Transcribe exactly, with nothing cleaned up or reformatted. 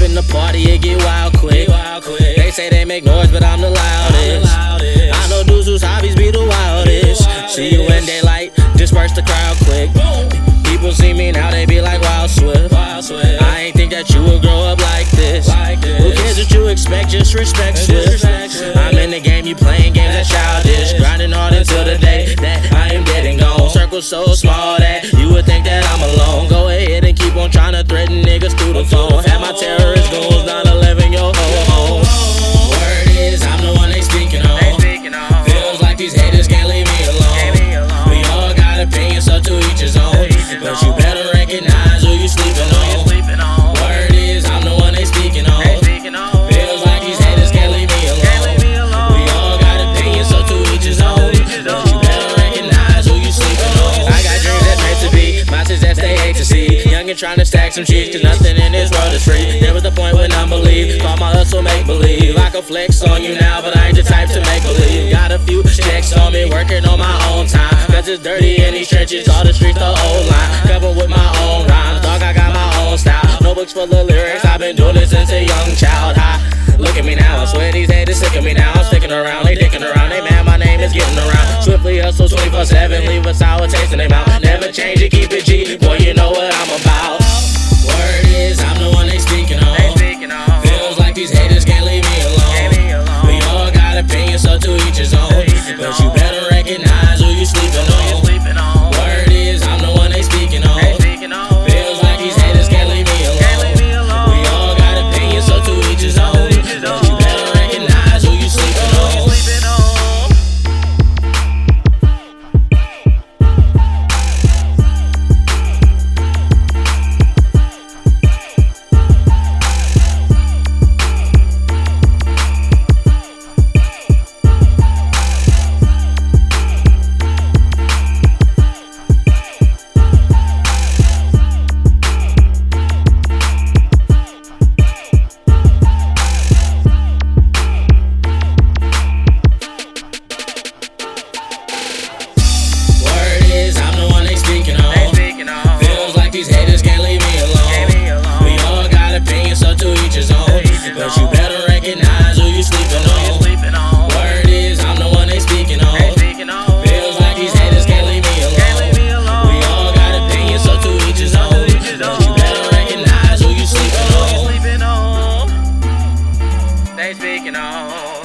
in the party, it get wild quick. They say they make noise, but I'm the loudest. I know dudes whose hobbies be the wildest. See you in daylight, disperse the crowd quick. People see me now, they be like Wild Swift. I ain't think that you would grow up like this. Who cares what you expect, just respect Swift. I'm in the game, you playing games that's childish. Grinding hard until the day that I am dead and gone. Circle so small that you would think that I'm alone. Go ahead and keep on trying to threaten niggas through the phone. Have my terrorist goons nine eleven your whole home. Word is, I'm the one they speaking on. Feels like these haters can't leave me alone. We all got opinions, so to each his own. But you better recognize who you sleeping on. Word is, I'm the one they speaking on. Feels like these haters can't leave me alone. We all got opinions, so to each his own. But you better recognize who you sleeping on. I got dreams that's meant to be, monsters that they hate to see. Young and trying to stack some cheese, cause nothing in this world is free. There was the point when unbelief, call my hustle make believe. I can flex on you now, but I ain't the type to make believe. Got a few checks on me, working on my own time. Cause it's dirty in these trenches, all the streets the old line. Covered with my own rhymes, dog, I got my own style. No books full of lyrics, I've been doing this since a young child. Hi, look at me now, I swear these haters sick of me now. I'm sticking around, they dicking around, they mad my name is getting around. Swiftly hustle twenty-four seven, leave a sour taste in their mouth. Never change it, keep it G, boy you know what I'm about. Word is, I'm the one they speaking on. Feels like these haters can't leave me alone. We all got opinions, so to each his own. But you better recognize who you sleeping on. Word is, I'm the one they speaking on. Feels like these haters can't leave me alone. We all got opinions, so to each his own. But you better recognize who you sleeping on. These haters can't leave me alone. We all got opinions, so to each his own. But you better recognize who you sleeping on. Word is, I'm the one they speaking on. Feels like these haters can't leave me alone. We all got opinions, so to each his own. But you better recognize who you sleeping on. They speaking on.